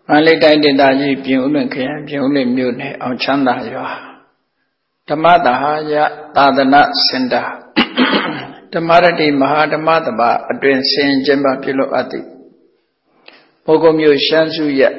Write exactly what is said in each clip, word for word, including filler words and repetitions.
မန္တလေးတိုင်းဒေသကြီးပြင်ဦးလွင်ခရိုင်ပြင်ဦးလွင်မြို့နယ်အောင်ချမ်းသာရွာဓမ္မတာယသာသနာစင်တာဓမ္မရတိမဟာဓမ္မတပအတွင်ဆင်ကျင်းပပြုလုပ်အပ်သည်ပုဂ္ဂိုလ်မျိုးရှမ်းစုရ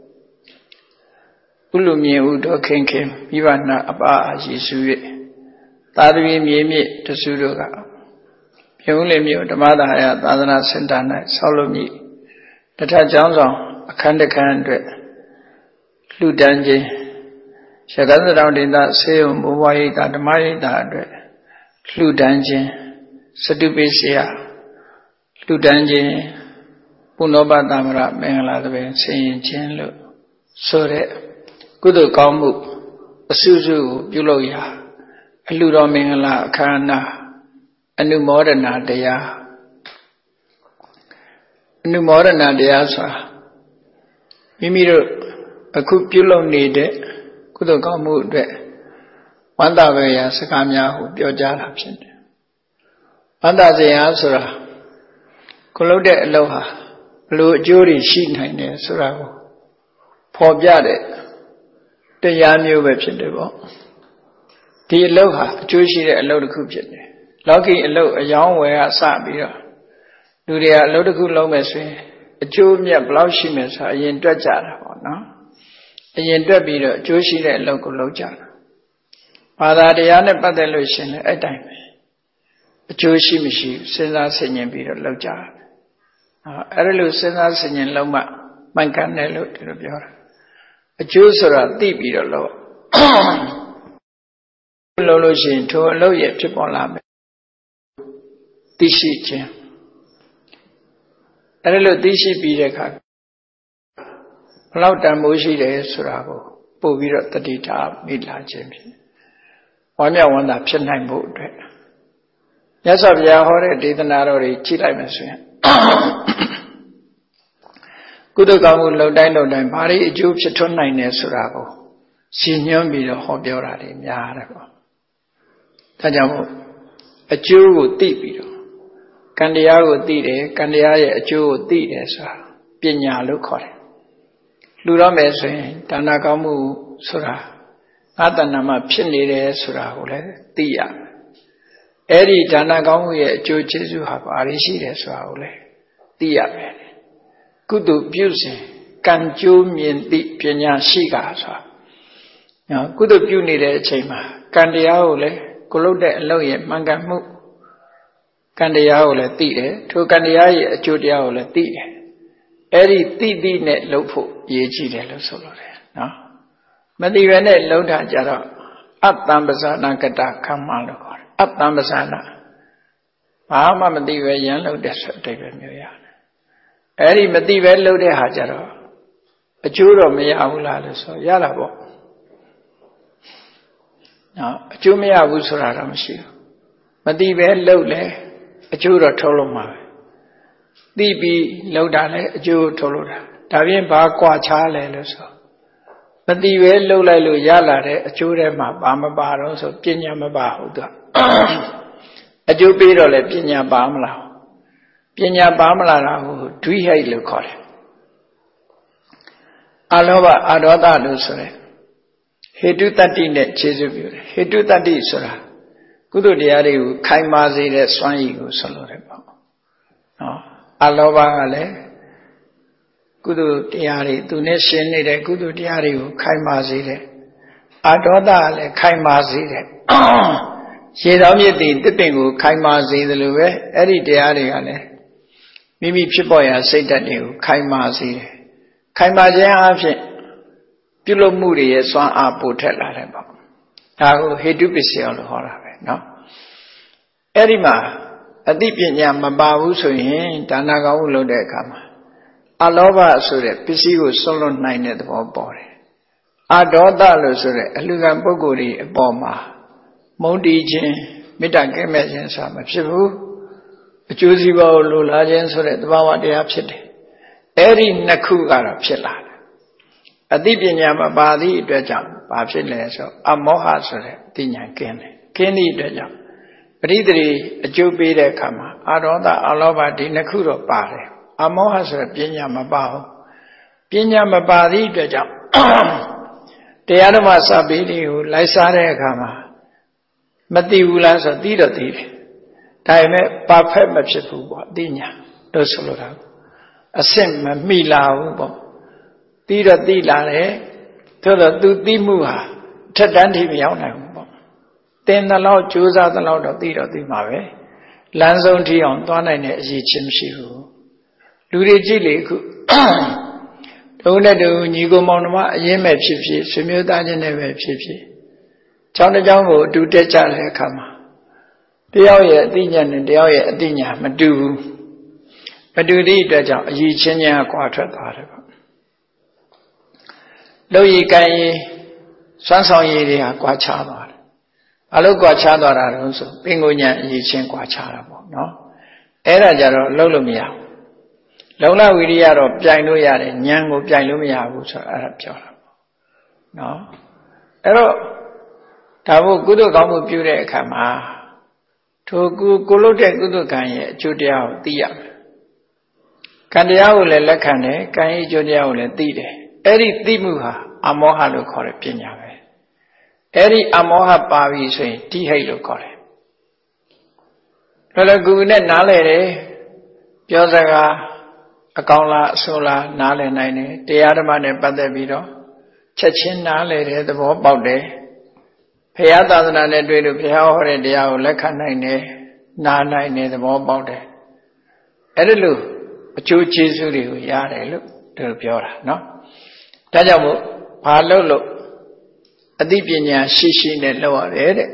ဥလူမြင်ဥတော်ခင်ခင်မိဘနာအပအာရှိစု၍သာသမီမြေမြင့်တစုတို့ကပြင်ဦးလွင်မြို့ဓမ္မတာယသာသနာစင်တာ၌ဆောက်လုပ်မည်တထကျောင်းဆောင်အခန်းတစ်ခန်းအတွက်လှူဒန်းခြင်းရကန်းတောင်ဒေသဆေးရုံဘဝရိတာဓမ္မရိတာအတွက်လှူဒန်းခြင်းစတုပိစယလှူဒန်းခြင်းပုဏ္ဏပတမရမင်္ဂလာသဘင်ဆင်ရင်ခြင်းလို့ဆိုတဲ့ကုသိုလ်ကောင်းမှုအစုစုကိုပြုလုပ်ရာအလှူတော်မင်္ဂလာအခမ်းအနားအနုမောဒနာတရားအနုမောဒနာတရားဆိုတာမိမိတို့အခုပြုလုပ်နေတဲ့ကုသိုလ်ကောင်းမှုအတွက်ဝမ်းသာပဲရာစကားများကိုပြောကြားတာဖြစ်တယ်။ဝမ်းသာစရာဆိုတာကိုလုပ်တဲ့အလုပ်ဟာဘလို့အကျိုးတွေရှိနိုင်တယ်ဆိုတာကိုဖော်ပြတဲ့တရားမျိုးပဲဖြစ်တယ်ပေါ့။ဒီအလုပ်ဟာအကျိုးရှိတဲ့အလုပ်တစ်ခုဖြစ်တယ်။လောကီအလုပ်အယောင်းဝယ်ကစပြီးတော့လူတွေကအလုပ်တစ်ခုလုပ်မယ်ဆိုရင်အကျိုးမြတ်ဘယ်လောက်ရှိမယ်ဆိုတာအရင်တွက်ကြတာပေါ့နော်အရင်တွက်ပြီးတော့အကျိုးရှိတဲ့အလုပ်ကိုလုပ်ကြတာဘာသာတရားနဲ့ပတ်သက်လို့ရှင်လည်းအဲ့တိုင်းပဲအကျိုးရှိမရှိစဉ်းစားဆင်ခြင်ပြီးတော့လုပ်ကြတာအဲ့ဒါလို့စဉ်းစားဆင်ခြင်လုံးမှမှန်ကန်တယ်လို့ဒီလိုပြောတာအကျိုးဆိုတာသိပြီးတော့လုပ်လုပ်လို့ရှိရင်ထိုအလုပ်ရဲ့ဖြစ်ပေါ်လာမယ်သိရှိခြင်းအဲ့ဒါလို့သိရှိပြီးတဲ့အခါဘလောက်တန်ဖိုးရှိတယ်ဆိုတာကိုပို့ပြီးတော့တတိထားမိလာခြင်းဖြစ်ဝမ်းမြောက်ဝမ်းသာဖြစ်နိုင်ဖို့အတွက်မြတ်စွာဘုရားဟောတဲ့ဒေသနာတော်တွေကြည့်လိုက်မယ်ဆိုရင်ကုသိုလ်ကောင်းမှုလုပ်တိုင်းလုပ်တိုင်းဘာတွေအကျိုးဖြစ်ထွန်းနိုင်တယ်ဆိုတာကိုရှင်းညွှန်းပြီးတော့ဟောပြောတာတွေများတယ်ပေါ့ဒါကြောင့်မို့အကျိုးကိုသိပြီးတော့ကံတရားကိုသိတယ်ကံတရားရဲ့အကျိုးကိုသိတယ်ဆိုတာပညာလို့ခေါ်တယ်လူတော့မယ်ဆိုရင်ဒါနကောင်းမှုဆိုတာငါတဏ္ဍာမှာဖြစ်နေတယ်ဆိုတာကိုလည်းသိရမယ်အဲ့ဒီဒါနကောင်းမှုရဲ့အကျိုးကျေးဇူးဟာဘာတွေရှိတယ်ဆိုတာကိုလည်းသိရမယ်ကုသိုလ်ပြုစဉ်ကံကျိုးမြင်သိပညာရှိကဆိုတာနော်ကုသိုလ်ပြုနေတဲ့အချိန်မှာကံတရားကိုလည်းကိုလုပ်တဲ့အလုပ်ရဲ့မှန်ကန်မှုကံတရားကိုလည်းသိတယ်ထိုကံတရားရဲ့အကျိုးတရားကိုလည်းသိတယ်အဲ့ဒီသိသိနဲ့လုပ်ဖို့ရည်ကြည်တယ်လို့ဆိုလို့တယ်နော်မသိပဲနဲ့လုံးထားကြတော့အတ္တံပဇာနာကတခမ္မလို့ခေါ်တယ်အတ္တံပဇာနာဘာမှမသိပဲရန်လုပ်တဲ့ဆိုအတိတ်ပဲမျိုးရတယ်အဲ့ဒီမသိပဲလုပ်တဲ့ဟာကြတော့အကျိုးတော့မရဘူးလားလို့ဆိုရတာပေါ့နော်အကျိုးမရဘူးဆိုတာတော့မရှိဘူးမသိပဲလုပ်လဲအကျိုးတော့ထုတ်လို့မှာပဲသိပြီးလောက်တာလဲအကျိုးထုတ်လို့တာဒါပြင်ဘာကွာခြားလဲလို့ဆိုမသိပဲလှုပ်လိုက်လို့ရလာတဲ့အကျိုးထဲမှာဘာမပါတော့ဆိုပညာမပါဟုတ်တော့အကျိုးပေးတော့လဲပညာပါမလားပညာပါမလားဟိုဒွိဟိတ်လို့ခေါ်တယ်အလောဘအဒေါသလို့ဆိုရဲဟေတုတတ္တိနဲ့ခြေစွပ်ပြုတယ်ဟေတုတတ္တိဆိုတာကုသိုလ်တရားတွေကိုခိုင်မာစေတဲ့စွမ်းရည်ကိုဆိုလိုတယ်ပေါ့နော်အလောဘကလည်းကုသိုလ်တရားတွေသူနဲ့ရှင်းနေတဲ့ကုသိုလ်တရားတွေကိုခိုင်မာစေတယ်အဒေါသကလည်းခိုင်မာစေတယ်ရေတော်မြစ်တည်တစ်ပင်ကိုခိုင်မာစေတယ်လို့ပဲအဲ့ဒီတရားတွေကလည်းမိမိဖြစ်ပေါ်ရာစိတ်ဓာတ်တွေကိုခိုင်မာစေတယ်ခိုင်မာခြင်းအပြင်ပြုလုပ်မှုတွေရဲ့စွမ်းအားပိုထက်လာတယ်ပေါ့ဒါကိုဟေတုပစ္စယလို့ဟောတာပဲနော်အဲ့ဒီမှာအသိပညာမပါဘူးဆိုရင်ဒါနကောင်းမှုလုပ်တဲ့အခါမှာအလောဘဆိုတဲ့ပစ္စည်းကိုစွန့်လွတ်နိုင်တဲ့သဘောပေါ်တယ်အဒေါသလို့ဆိုတဲ့အလှူခံပုဂ္ဂိုလ်တွေအပေါ်မှာမုန်းတီးခြင်းမေတ္တာကဲ့မဲ့ခြင်းဆိုတာမဖြစ်ဘူးအကျိုးစီးပွားကိုလိုလားခြင်းဆိုတဲ့သဘာဝတရားဖြစ်တယ်အဲ့ဒီနှစ်ခုကတော့ဖြစ်လာတယ်အသိပညာမပါသည့်အတွက်ကြောင့်ဘာဖြစ်လဲဆိုအမောဟဆိုတဲ့အသိဉာဏ်ကင်းတယ်ကင်းသည့်အတွက်ကြောင့်ပရိသေရီအကျိုးပေးတဲ့အခါမှာအာဒေါသအလောဘဒီနှစ်ခုတော့ပါတယ်အမောဟဆိုတဲ့ပညာမပါဘူးပညာမပါသည့်အတွက်ကြောင့်တရားဓမ္မစာပေတွေကိုလိုက်စားတဲ့အခါမှာမသိဘူးလားဆိုသိတော့သိတယ်ဒါပေမဲ့ perfect မဖြစ်ဘူးပေါ့အသိဉာဏ်လို့ဆိုလိုတာအဆင့်မမိလာဘူးပေါ့သိတော့သိလာတယ်သို့တော့သူသိမှုဟာထက်တန်းထိမရောက်နိုင်ဘူးပေါ့သင်သလောက်ကြိုးစားသလောက်တော့သိတော့သိမှာပဲလမ်းဆုံးထိအောင်သွားနိုင်တဲ့အရေးချင်းမရှိဘူးလူတွေကြည့်လေအခုတုံးတဲ့တူညီကိုမောင်နှမအရင်မဲ့ဖြစ်ဖြစ်ဆွေမျိုးသားချင်းတွေပဲဖြစ်ဖြစ်ကျောင်းတစ်ကျောင်းကိုအတူတက်ကြတဲ့အခါမှာတယောက်ရဲ့အသိဉာဏ်နဲ့တယောက်ရဲ့အသိဉာဏ်မတူဘူးမတူသည့်အတွက်ကြောင့်အရေးချင်းချင်းကွာထွက်သွားတယ်ပေါ့လို့ရည်ကိုင်းစွမ်းဆောင်ရည်တွေဟာကွာခြားသွားတယ်ဘာလို့ကွာခြားသွားတာလဲဆိုပင်ကိုဉာဏ်အရေးချင်းကွာခြားတာပေါ့နော်အဲ့ဒါကြတော့လုံးလို့မရဘူးလုံလဝိရိယတော့ပြိုင်လို့ရတယ်ဉာဏ်ကိုပြိုင်လို့မရဘူးဆိုတော့အဲ့ဒါပြောတာပေါ့နော်အဲ့တော့ဒါဘုကုသိုလ်ကောင်းမှုပြုတဲ့အခါမှာထိုကုကိုလုပ်တဲ့ကုသိုလ်ကံရဲ့အကျိုးတရားကိုသိရမယ်ကံတရားကိုလည်းလက်ခံတယ်ကံရဲ့အကျိုးတရားကိုလည်းသိတယ်အဲ့ဒီသိမှုဟာအမောဟလို့ခေါ်တဲ့ပညာပဲအဲ့ဒီအမောဟပါပြီဆိုရင်တိဟိတ်လို့ခေါ်တယ်လောလောကူနဲ့နားလဲတယ်ပြောစကားအကောင်းလားအဆိုးလားနားလည်နိုင်တယ်တရားဓမ္မနဲ့ပတ်သက်ပြီးတော့ချက်ချင်းနားလည်တဲ့သဘောပေါက်တယ်ဘုရားသာသနာနဲ့တွေ့လို့ဘုရားဟောတဲ့တရားကိုလက်ခံနိုင်တယ်နားနိုင်တဲ့သဘောပေါက်တယ်အဲ့ဒါလို့အကျိုးကျေးဇူးတွေကိုရတယ်လို့သူပြောတာနော်ဒါကြောင့်မို့ဘာလို့လို့အသိပညာရှိရှိနဲ့လုပ်ရတယ်တဲ့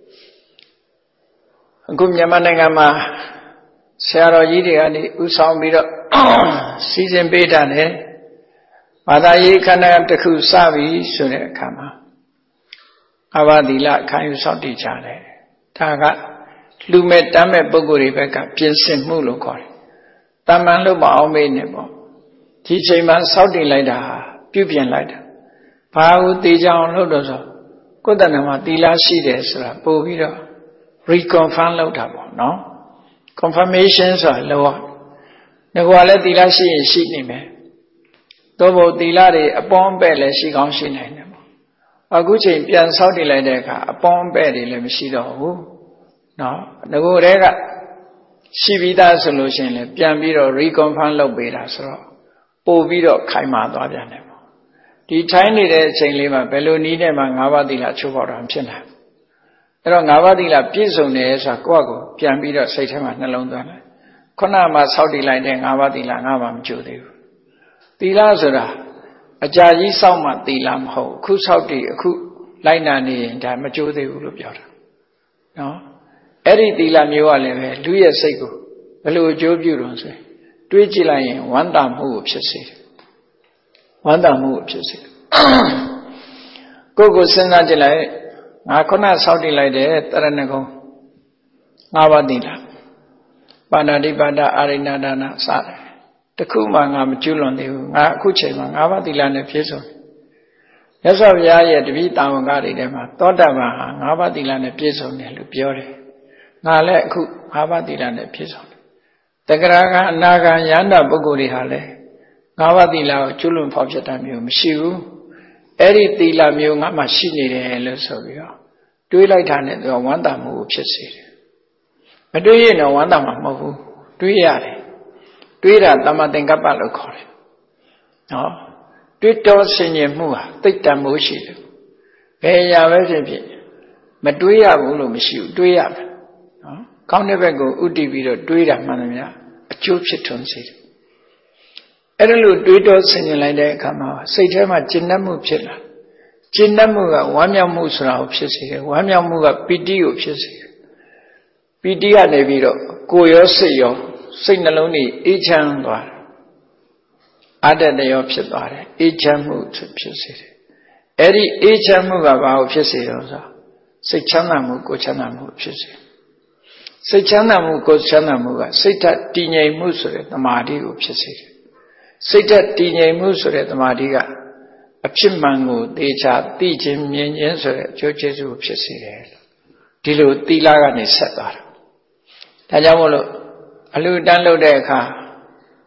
အခုမြန်မာနိုင်ငံမှာဆရာတော်ကြီးတွေကနေဥဆောင်ပြီးတော့စီစဉ်ပေးတာနဲ့ဘာသာရေးခန္ဓာတစ်ခုစပြီဆိုတဲ့အခါမှာအဘသီလခံယူဆောက်တည်ကြတယ်ဒါကလူမဲ့တမ်းမဲ့ပုဂ္ဂိုလ်တွေဘက်ကပြင်ဆင်မှုလို့ခေါ်တယ်တမန်လို့မအောင်မေးနဲ့ပေါ့ဒီချိန်မှာဆောက်တည်လိုက်တာပြုပြင်လိုက်တာဘာလို့တေချအောင်လုပ်တော့ဆိုကိုယ်တဏ္ဍာမှာသီလရှိတယ်ဆိုတာပို့ပြီးတော့ reconfirm လုပ်တာပေါ့နော် confirmation ဆိုတာလောငါကလည်းသီလရှိရင်ရှိနေမယ်သို့မဟုတ်သီလတွေအပေါင်းပဲ့လည်းရှိကောင်းရှိနိုင်တယ်ပေါ့အခုချိန်ပြန်ဆောက်တည်လိုက်တဲ့အခါအပေါင်းပဲ့တွေလည်းမရှိတော့ဘူးနော်ငါကတည်းကရှိပြီးသားဆိုလို့ရှိရင်လည်းပြန်ပြီးတော့ reconfirm လုပ်ပေးတာဆိုတော့ပို့ပြီးတော့ခိုင်မာသွားပြန်တယ်ပေါ့ဒီထိုင်းနေတဲ့အချိန်လေးမှာဘယ်လိုနည်းနဲ့မှ၅ပါးသီလချိုးဖောက်တာဖြစ်နိုင်အဲ့တော့၅ပါးသီလပြည့်စုံတယ်ဆိုတာကိုယ့်အကိုပြန်ပြီးတော့စိတ်ထဲမှာနှလုံးသွင်းလိုက်ခုနမှာဆောက်တည်လိုက်တဲ့၅ပါးသီလ၅ပါးမကျိုးသေးဘူးသီလဆိုတာအကြာကြီးစောင့်မှသီလမဟုတ်အခုဆောက်တည်အခုလိုက်နာနေရင်ဒါမကျိုးသေးဘူးလို့ပြောတာနော်အဲ့ဒီသီလမျိုးကလည်းပဲလူရဲ့စိတ်ကိုဘယ်လိုအကျိုးပြုလို့ဆိုရင်တွေးကြည့်လိုက်ရင်ဝမ်းသာမှုကိုဖြစ်စေတယ်ဝမ်းသာမှုကိုဖြစ်စေတယ်ကိုယ့်ကိုစဉ်းစားကြည့်လိုက်ငါခုနဆောက်တည်လိုက်တဲ့တရဏဂုံ၅ပါးသီလပါဏာတိပါဒအာရိဏဒါနစတယ်တခုမှငါမကျွလွန်သေးဘူးငါအခုချိန်မှာ၅ပါးသီလနဲ့ပြည့်စုံတယ်မြတ်စွာဘုရားရဲ့တပည့်တာဝန်ကတွေထဲမှာသောတာပန်ဟာ၅ပါးသီလနဲ့ပြည့်စုံတယ်လို့ပြောတယ်ငါလည်းအခု၅ပါးသီလနဲ့ပြည့်စုံတယ်တဂရကအနာဂံယန္တာပုဂ္ဂိုလ်တွေဟာလည်း၅ပါးသီလကိုကျွလွန်ဖောက်ဖြစ်တာမျိုးမရှိဘူးအဲ့ဒီသီလမျိုးငါမှရှိနေတယ်လို့ဆိုပြီးတော့တွေးလိုက်တာနဲ့သူကဝမ်းသာမှုကိုဖြစ်စေတယ်မတွေးရင်တော့ဝမ်းသာမှာမဟုတ်ဘူးတွေးရတယ်တွေးတာတမ္မာသင်္ကပ္ပလို့ခေါ်တယ်နော်တွေးတောဆင်ញင်မှုဟာသိတ္တမိုးရှိတယ်ဘယ်အရာပဲဖြစ်ဖြစ်မတွေးရဘူးလို့မရှိဘူးတွေးရမယ်နော်ကောင်းတဲ့ဘက်ကိုဥတည်ပြီးတော့တွေးတာမှန်တယ်များအကျိုးဖြစ်ထွန်းစေတယ်အဲ့ဒါလို့တွေးတောဆင်ញင်လိုက်တဲ့အခါမှာစိတ်ထဲမှာကျဉ်းနှံ့မှုဖြစ်လာကျဉ်းနှံ့မှုကဝမ်းမြောက်မှုဆိုတာကိုဖြစ်စေတယ်ဝမ်းမြောက်မှုကပီတိကိုဖြစ်စေတယ်ပီတိကနေပြီးတော့ကိုယ်ရောစိတ်ရောစိတ်နှလုံးတွေအေးချမ်းသွားတယ်အတ္တတရောဖြစ်သွားတယ်အေးချမ်းမှုဖြစ်စေတယ်အဲ့ဒီအေးချမ်းမှုကဘာကိုဖြစ်စေရောဆိုစိတ်ချမ်းသာမှုကိုယ်ချမ်းသာမှုဖြစ်စေစိတ်ချမ်းသာမှုကိုယ်ချမ်းသာမှုကစိတ်ဓာတ်တည်ငြိမ်မှုဆိုတဲ့သမာဓိကိုဖြစ်စေတယ်စိတ်ဓာတ်တည်ငြိမ်မှုဆိုတဲ့သမာဓိကအဖြစ်မှန်ကိုသေချာသိခြင်းမြင်ခြင်းဆိုတဲ့အကျိုးကျေးဇူးကိုဖြစ်စေတယ်ဒီလိုသီလကနေဆက်သွားတာဒါကြောင့်မို့လို့အလှူတန်းလုပ်တဲ့အခါ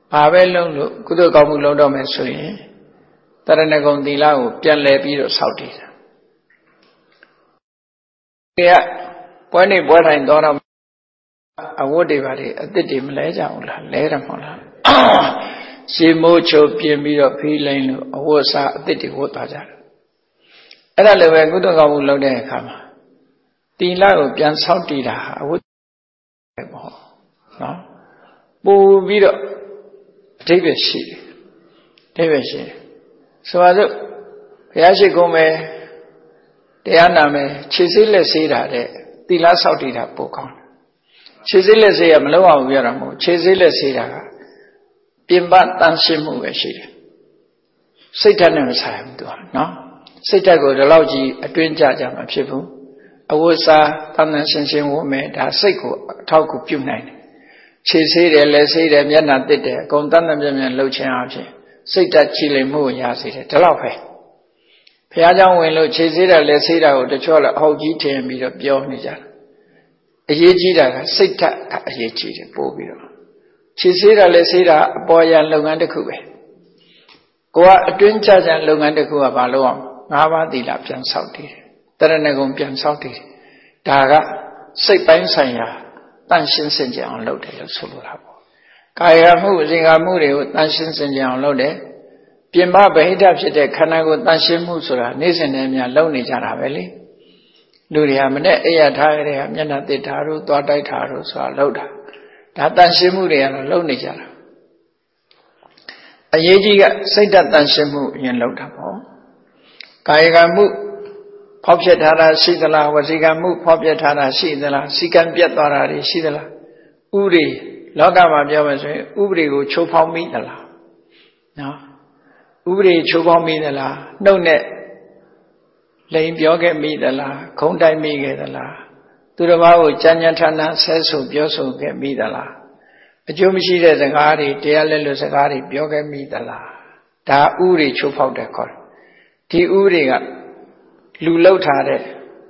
ဘာပဲလုံးလို့ကုသိုလ်ကောင်းမှုလုပ်တော့မယ်ဆိုရင်တရဏဂုံသီလကိုပြန်လည်ပြီးတော့ဆောက်တည်တာဒီကပွဲနေပွဲတိုင်းတော့အဝတ်တွေပါလေအစ်စ်တွေမလဲကြဘူးလားလဲတယ်မဟုတ်လားရှေးမိုးချိုပြင်ပြီးတော့ဖေးလိမ့်လို့အဝတ်စားအစ်စ်တွေဝတ်သွားကြတယ်အဲ့ဒါလည်းပဲကုသိုလ်ကောင်းမှုလုပ်တဲ့အခါမှာသီလကိုပြန်ဆောက်တည်တာဟာအဝတ်ပဲပေါ့နော်ပို့ပြီးတော့အဓိပ္ပာယ်ရှိတယ်အဓိပ္ပာယ်ရှိတယ်ဆိုပါစို့ဘုရားရှိခိုးမယ်တရားနာမယ်ခြေစိလက်ဆေးတာတဲ့သီလဆောက်တည်တာပိုကောင်းတယ်ခြေစိလက်ဆေးကမလုပ်အောင်ပြောတာမဟုတ်ခြေစိလက်ဆေးတာကပြင်ပတန်ရှင်းမှုပဲရှိတယ်စိတ်ဓာတ်နဲ့မဆိုင်ဘူးသူကနော်စိတ်ဓာတ်ကိုဒီလောက်ကြီးအတွင်းကြကြမှာဖြစ်ဘူးအဝတ်စားတန်တန်ရှင်းရှင်းဝတ်မယ်ဒါစိတ်ကိုအထောက်အကူပြုနိုင်တယ်ခြေဆေးတယ်လက်ဆေးတယ်မျက်နှာတစ်တယ်အကုန်တန်တန်ပြင်းပြင်းလှုပ်ခြင်းအပြင်စိတ်ဓာတ်ကြည်လင်မှုကိုရစေတယ်ဒီလောက်ပဲဘုရားကျောင်းဝင်လို့ခြေဆေးတာလက်ဆေးတာကိုတချို့လည်းအဟုတ်ကြီးထင်ပြီးတော့ပြောနေကြတယ်အရေးကြီးတာကစိတ်ဓာတ်အရေးကြီးတယ်ပို့ပြီးတော့ခြေဆေးတာလက်ဆေးတာအပေါ်ရန်လုပ်ငန်းတစ်ခုပဲကိုကအတွင်းကြကြလုပ်ငန်းတစ်ခုကဘာလို့အောင်ငါးပါးသီလပြန်ဆောက်တည်တယ်တရဏဂုံပြန်ဆောက်တည်တယ်ဒါကစိတ်ပိုင်းဆိုင်ရာတန်ရှင်းစင်ကြအောင်လုပ်တယ်လို့ဆိုလိုတာပေါ့ကာယမှုအစဉ်ကာမှုတွေကိုတန်ရှင်းစင်ကြအောင်လုပ်တယ်ပြင်ပဗဟိတဖြစ်တဲ့ခန္ဓာကိုယ်တန်ရှင်းမှုဆိုတာနေ့စဉ်နဲ့အမျှလုပ်နေကြတာပဲလေလူတွေကမနဲ့အိယာထားရတဲ့မျက်နှာတစ်ထားတို့သွားတိုက်ထားတို့ဆိုတာလုပ်တာဒါတန်ရှင်းမှုတွေကတော့လုပ်နေကြတာအရေးကြီးကစိတ်ဓာတ်တန်ရှင်းမှုအရင်လုပ်တာပေါ့ကာယကမှုဖောက်ပြထားတာရှိသလားဝစီကမှုဖောက်ပြထားတာရှိသလားစီကံပြတ်သွားတာတွေရှိသလားဥပဒေလောကမှာပြောမယ်ဆိုရင်ဥပဒေကိုချိုးဖောက်မိသလားနော်ဥပဒေချိုးဖောက်မိသလားနှုတ်နဲ့လိန်ပြောခဲ့မိသလားခုံးတိုက်မိခဲ့သလားသူတစ်ပါးကိုကြံ့ကြံ့ဌာနဆဲဆိုပြောဆိုခဲ့မိသလားအကျိုးမရှိတဲ့စကားတွေတရားလက်လွတ်စကားတွေပြောခဲ့မိသလားဒါဥပဒေချိုးဖောက်တယ်ခေါ်တယ်ဒီဥပဒေကလူလောက်ထားတဲ့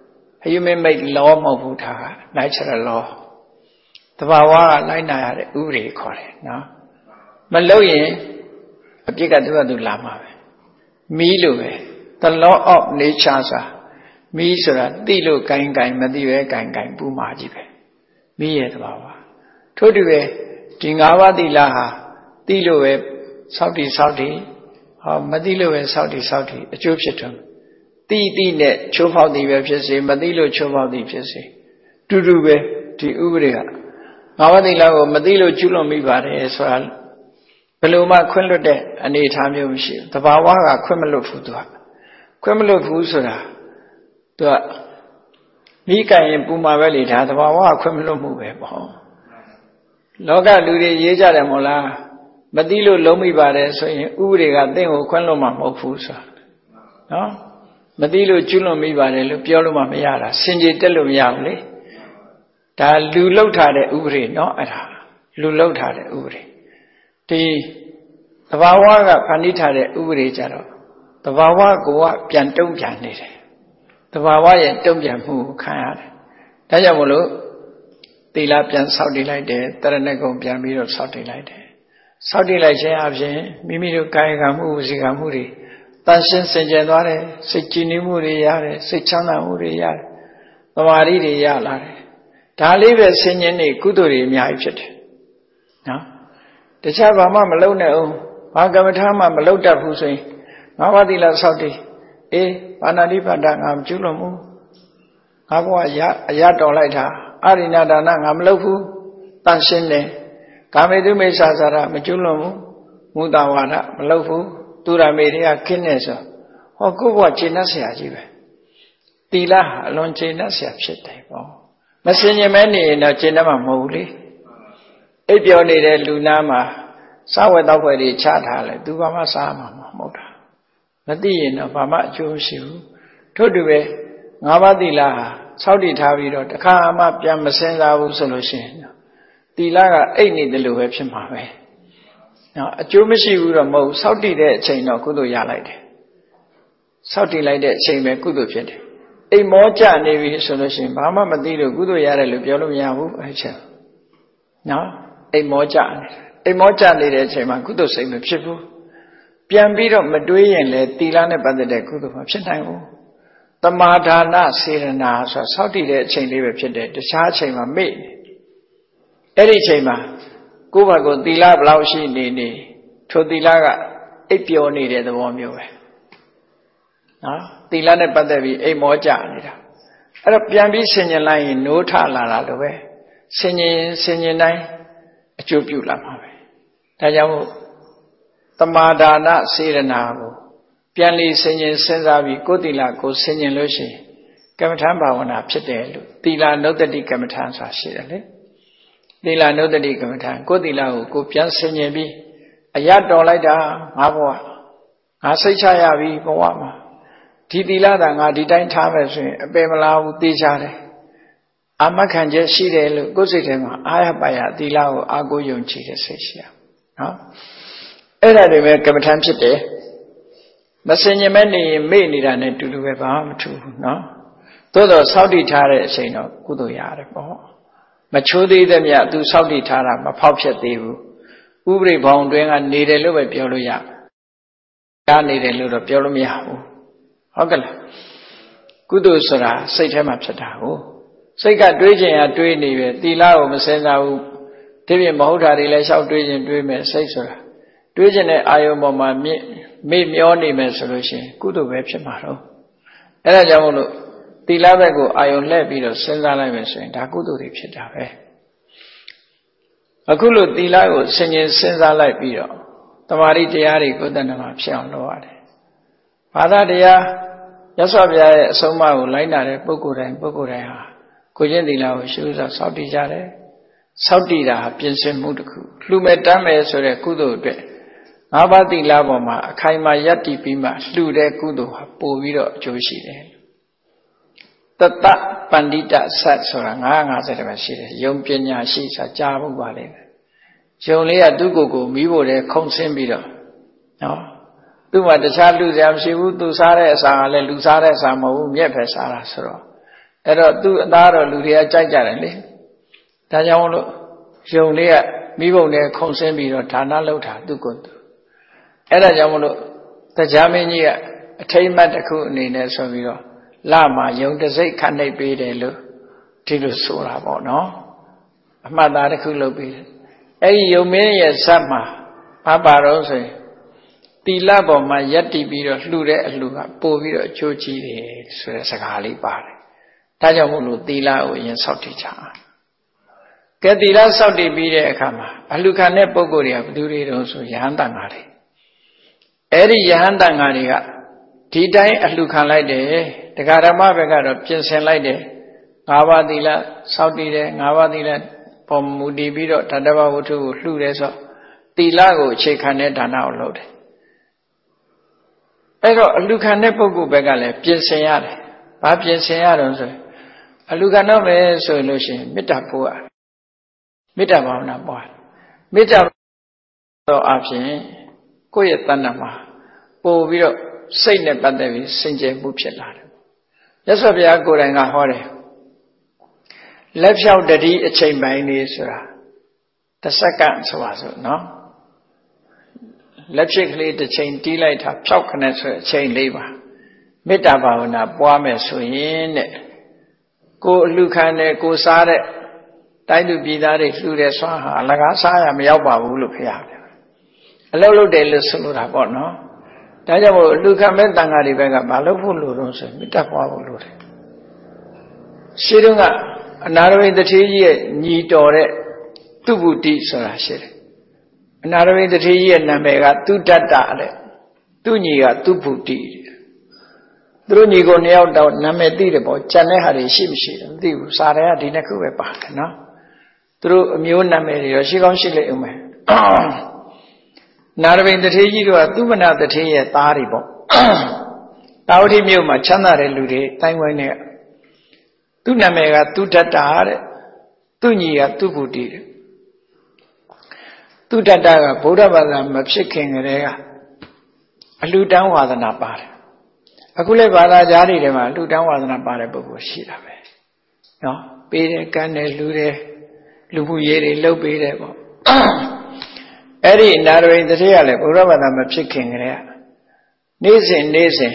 human made law မဟုတ်ဘူးဒါက natural law တဘာဝကလိုက်နာရတဲ့ဥပဒေခေါ်တယ်နော်မလို့ရင်အပြစ်ကသူကသူလာမှာပဲမီးလိုပဲ the law of nature ဆိုတာမီးဆိုတာသိလို့ဂိုင်ဂိုင်မသိပဲဂိုင်ဂိုင်ပူမာကြီးပဲမီးရဲ့တဘာဝထို့တူပဲဒီငါးပါးသီလဟာသိလို့ပဲစောင့်တည်စောင့်တည်ဟောမသိလို့ပဲစောင့်တည်စောင့်တည်အကျိုးဖြစ်တယ်သိသိနဲ့ချိုးဖောက်သည်ပဲဖြစ်စေမသိလို့ချိုးဖောက်သည်ဖြစ်စေတူတူပဲဒီဥပဒေကငါးပါးသီလကိုမသိလို့ကျူးလွန်မိပါတယ်ဆိုတာဘယ်လိုမှခွင့်လွတ်တဲ့အနေအထားမျိုးမရှိဘူးတဘာဝကခွင့်မလွတ်ဘူးသူကခွင့်မလွတ်ဘူးဆိုတာသူကမိကံရင်ပူမှာပဲလေဒါတဘာဝကခွင့်မလွတ်မှုပဲပေါ့လောကလူတွေရေးကြတယ်မို့လားမသိလို့လုံးမိပါတယ်ဆိုရင်ဥပဒေကသင်ကိုခွင့်လွတ်မှာမဟုတ်ဘူးဆိုတာနော်မသိလို့ကျွလွန်မိပါတယ်လို့ပြောလို့မှမရတာစင်ကြေတက်လို့မရဘူးလေဒါလူလောက်ထားတဲ့ဥပဒေเนาะအဲ့ဒါလူလောက်ထားတဲ့ဥပဒေဒီသဘာဝကဖန်တီးထားတဲ့ဥပဒေကြတော့သဘာဝကိုကပြန်တုံ့ပြန်နေတယ်သဘာဝရဲ့တုံ့ပြန်မှုကိုခံရတယ်ဒါကြောင့်မလို့သီလပြန်ဆောက်တည်လိုက်တယ်တရဏဂုံပြန်ပြီးတော့ဆောက်တည်လိုက်တယ်ဆောက်တည်လိုက်ခြင်းအပြင်မိမိတို့ကာယကမှုဝစီကမှုတွေတန်ရှင်းစင်ကြယ်သွားတယ်စိတ်ကြည်နူးမှုတွေရတယ်စိတ်ချမ်းသာမှုတွေရတယ်သမာဓိတွေရလာတယ်ဒါလေးပဲဆင်ញင်းနေကုသိုလ်တွေအများကြီးဖြစ်တယ်နော်တခြားဘာမှမလုပ်နဲ့အောင်ဘာကမ္မထာမှမလုပ်တတ်ဘူးဆိုရင်ငါးပါးသီလဆောက်တည်အေးဘာနာတိပါဒငါမကျူးလွန်ဘူးငါဘဝရအရတော်လိုက်တာအာရိဏဒါနငါမလုပ်ဘူးတန်ရှင်းတယ်ကာမေတုမိစ္ဆာစာရမကျူးလွန်ဘူးမုဒ္ဒဝါဒမလုပ်ဘူးသူရမေတွေကခင်းနေဆိုဟောကိုယ့်ဘဝခြေနှက်เสียကြီးပဲသီလဟာအလွန်ခြေနှက်เสียဖြစ်တယ်ပေါ့မစင်ញင်မဲနေရင်တော့ခြေနှက်မှာမဟုတ်ဘူးလေအိပ်ပျော်နေတဲ့လူနာမှာစားဝတ်တော့ဖွယ်တွေချထားလဲသူဘာမှစားမှာမဟုတ်တာမသိရင်တော့ဘာမှအကျိုးမရှိဘူးထို့တူပဲငါးပါးသီလဟာစောင့်တည်ထားပြီးတော့တခါမှပြန်မစင်စားဘူးဆိုလို့ရှိရင်သီလကအိပ်နေတယ်လို့ပဲဖြစ်မှာပဲနော်အကျိုးမရှိဘူးတော့မဟုတ်စောင့်တည်တဲ့အချိန်တော့ကုသိုလ်ရလိုက်တယ်စောင့်တည်လိုက်တဲ့အချိန်ပဲကုသိုလ်ဖြစ်တယ်အိမ်မောကြနေပြီဆိုလို့ရှိရင်ဘာမှမသိလို့ကုသိုလ်ရတယ်လို့ပြောလို့မရဘူးအဲ့ချက်နော်အိမ်မောကြနေအိမ်မောကြနေတဲ့အချိန်မှာကုသိုလ်စိတ်မဖြစ်ဘူးပြန်ပြီးတော့မတွေးရင်လေသီလနဲ့ပတ်သက်တဲ့ကုသိုလ်မဖြစ်နိုင်ဘူးသမာဒါနစေရနာဆိုစောင့်တည်တဲ့အချိန်လေးပဲဖြစ်တယ်တခြားအချိန်မှာမေ့အဲ့ဒီအချိန်မှာကိုယ့်ဘာကိုသီလဘလောက်ရှိနေနေထိုသီလကအိပ်ပျော်နေတဲ့သဘောမျိုးပဲနော်သီလနဲ့ပတ်သက်ပြီးအိမ်မောကြနေတာအဲ့တော့ပြန်ပြီးဆင်ញင်လိုက်ရင်နိုးထလာတာလိုပဲဆင်ញင်ဆင်ញင်တိုင်းအကျိုးပြုလာမှာပဲဒါကြောင့်မို့သမာဒါနစေရနာကိုပြန်လီဆင်ញင်စဉ်းစားပြီးကိုယ်သီလကိုဆင်ញင်လို့ရှိရင်ကမ္မထာဘာဝနာဖြစ်တယ်လို့သီလနုတ္တိကမ္မထာဆိုတာရှိတယ်လေသီလနုတ္တိကမ္မထာကိုယ်သီလကိုကိုပြန်ဆင်ញင်ပြီးအရတော်လိုက်တာငါဘဝငါစိတ်ချရပြီဘဝမှာဒီသီလသာငါဒီတိုင်းထားမယ်ဆိုရင်အပေမလားဘူးသိချတယ်အာမခံချက်ရှိတယ်လို့ကိုယ်စိတ်ထဲမှာအာရပါရသီလကိုအာကိုယုံကြည်တဲ့စိတ်ရှိရနော်အဲ့ဒါတွေပဲကမ္မထာဖြစ်တယ်မစင်ញင်မဲ့နေရင်မေ့နေတာနဲ့တူတူပဲဘာမှမထူးဘူးနော်သို့တော့စောင့်တည်ထားတဲ့အချိန်တော့ကုသိုလ်ရတယ်ပေါ့မချိုးသေးသမျှသူစောင့်တည်ထားတာမဖောက်ဖြစ်သေးဘူးဥပရိဘောင်တွင်ကနေတယ်လို့ပဲပြောလို့ရတယ်ကားနေတယ်လို့တော့ပြောလို့မရဘူးဟုတ်ကဲ့လားကုသိုလ်ဆိုတာစိတ်ထဲမှာဖြစ်တာကိုစိတ်ကတွေးခြင်းရတွေးနေပဲသီလကိုမစင်စားဘူးဒီပြင်မဟုတ်တာတွေလည်းရှောက်တွေးခြင်းတွေးမယ်စိတ်ဆိုတာတွေးခြင်းတဲ့အာယုံပေါ်မှာမြင့်မေ့မျောနေမယ်ဆိုလို့ရှိရင်ကုသိုလ်ပဲဖြစ်မှာတော့အဲဒါကြောင့်မို့လို့သီလဘက်ကိုအာယုံလှည့်ပြီးတော့စဉ်းစားလိုက်မယ်ဆိုရင်ဒါကုသိုလ်တွေဖြစ်တာပဲအခုလို့သီလကိုဆင်ញင်စဉ်းစားလိုက်ပြီးတော့တမာရီတရားတွေကိုယ်တဏ္ဍမှာဖြစ်အောင်လုပ်ရတယ်ဘာသာတရားရသော်ဘုရားရဲ့အဆုံးအမကိုလိုက်နာတဲ့ပုဂ္ဂိုလ်တိုင်းပုဂ္ဂိုလ်တိုင်းဟာကိုကျင့်သီလကိုရှုစားစောင့်တည်ကြတယ်စောင့်တည်တာဟာပြင်ဆင်မှုတစ်ခုလှူမဲ့တမ်းမဲ့ဆိုတဲ့ကုသိုလ်အတွက်ငါးပါးသီလပေါ်မှာအခိုင်အမာယက်တည်ပြီးမှလှူတဲ့ကုသိုလ်ဟာပို့ပြီးတော့အကျိုးရှိတယ်တတပန္တိတဆတ်ဆိုတာငါး၅၀ပဲရှိတယ်ယုံပညာရှိဆိုတာကြားဖို့ပါလေယုံလေးကသူ့ကိုယ်ကိုမိဖို့တဲ့ခုံဆင်းပြီးတော့နော်သူ့မှာတခြားလူစရာမရှိဘူးသူစားတဲ့အစာကလည်းလူစားတဲ့အစာမဟုတ်ဘူးမြက်ပဲစားတာဆိုတော့အဲ့တော့သူ့အသားတော့လူတွေကကြိုက်ကြတယ်လေဒါကြောင့်မလို့ယုံလေးကမိဖို့တဲ့ခုံဆင်းပြီးတော့ဌာနလောက်တာသူ့ကိုယ်သူအဲ့ဒါကြောင့်မလို့တရားမင်းကြီးကအထိမ့်မှတ်တစ်ခုအနေနဲ့ဆိုပြီးတော့လာမှာယုံတစိတ်ခတ်နှိပ်ပေးတယ်လို့ဒီလိုဆိုတာပေါ့နော်အမှတ်သားတစ်ခုလုပ်ပေးတယ်အဲ့ဒီယုံမင်းရဲ့ဇတ်မှာဘာပါတော့ဆိုရင်သီလပေါ်မှာယက်တည်ပြီးတော့လှူတဲ့အလှူကပို့ပြီးတော့အကျိုးကြီးတယ်ဆိုတဲ့စကားလေးပါတယ်ဒါကြောင့်မို့လို့သီလကိုအရင်စောင့်တည်ကြအောင်ကဲသီလစောင့်တည်ပြီးတဲ့အခါမှာအလှူခံတဲ့ပုဂ္ဂိုလ်တွေကဘယ်သူတွေတုံးဆိုယဟန်တန်ဃာတွေအဲ့ဒီယဟန်တန်ဃာတွေကဒီတိုင်းအလှူခံလိုက်တယ်တရားဓမ္မဘက်ကတော့ပြင်ဆင်လိုက်တယ်ငါးပါးသီလစောင့်တည်တယ်ငါးပါးသီလပေါ်မူတည်ပြီးတော့ဓတ္တဝဝတ္ထုကိုလှူတယ်ဆိုသီလကိုအခြေခံတဲ့ဒါနကိုလုပ်တယ်အဲ့တော့အလှူခံတဲ့ပုဂ္ဂိုလ်ဘက်ကလည်းပြင်ဆင်ရတယ်ဘာပြင်ဆင်ရတော့ဆိုအလှူခံတော့မယ်ဆိုလို့ရှိရင်မေတ္တာပို့ရမေတ္တာဘာဝနာပွားမေတ္တာတော့အပြင်ကိုယ့်ရဲ့တဏ္ဍာမှာပို့ပြီးတော့စိတ်နဲ့ပတ်သက်ပြီးစင်ကြယ်မှုဖြစ်လာတယ်မြတ်စွာဘုရားကိုယ်တိုင်ကဟောတယ်လက်ဖြောက်တတိအချိန်ပိုင်းလေးဆိုတာတစ်စက္ကန့်ဆိုပါစို့နော်လက်ဖြစ်ကလေးတစ်ချိန်တီးလိုက်တာဖြောက်ခနဲ့ဆိုတဲ့အချိန်လေးပါမေတ္တာဘာဝနာပွားမယ်ဆိုရင်တဲ့ကိုအလှခံတဲ့ကိုစားတဲ့တိုင်းသူပြည်သားတွေလှူတဲ့ဆွမ်းဟာအလကားစားရမရောက်ပါဘူးလို့ဖျားတယ်အလုပ်လုပ်တယ်လို့ဆိုလိုတာပေါ့နော်ဒါကြောင့်မို့လှူခံမဲ့တန်ဃာတွေဘက်ကမလုပ်ဖို့လိုတော့ဆိုမေတ္တာပွားဖို့လိုတယ်ရှင်းတော့ကအနာရဝိတ္ထေကြီးရဲ့ညီတော်တဲ့သူဗုတိဆိုတာရှိတယ်အနာရဝိတ္ထေကြီးရဲ့နာမည်ကသူတတ္တတဲ့သူညီကသူဗုတိသူတို့ညီကိုနှစ်ယောက်တော့နာမည်သိတယ်ပေါ့ကျန်တဲ့ဟာတွေရှိမရှိတော့မသိဘူးစာထဲကဒီနှစ်ခုပဲပါတယ်နော်သူတို့အမျိုးနာမည်တွေရောရှိကောင်းရှိလိမ့်ဦးမယ်နာရဝိတ္ထေကြီးတို့ကသူမနာတထေရဲ့သားတွေပေါ့တာဝတိမြို့မှာချမ်းသာတဲ့လူတွေတိုင်းဝိုင်းနဲ့သူ့နာမည်ကသူတတ္တတဲ့သူညီကသူဗုတိတဲ့သူတတ္တကဗုဒ္ဓဘာသာမဖြစ်ခင်ကတည်းကအလှူဒန်းဝါဒနာပါတယ်အခုလည်းဘာသာကြားတွေထဲမှာအလှူဒန်းဝါဒနာပါတဲ့ပုဂ္ဂိုလ်ရှိတာပဲနော်ပေးတယ်ကမ်းတယ်လှူတယ်လူမှုရေးတွေလုပ်ပေးတယ်ပေါ့အဲ့ဒီနာရဝိတတိကလည်းဘုရားဘာသာမဖြစ်ခင်ကလေးနေ့စဉ်နေ့စဉ်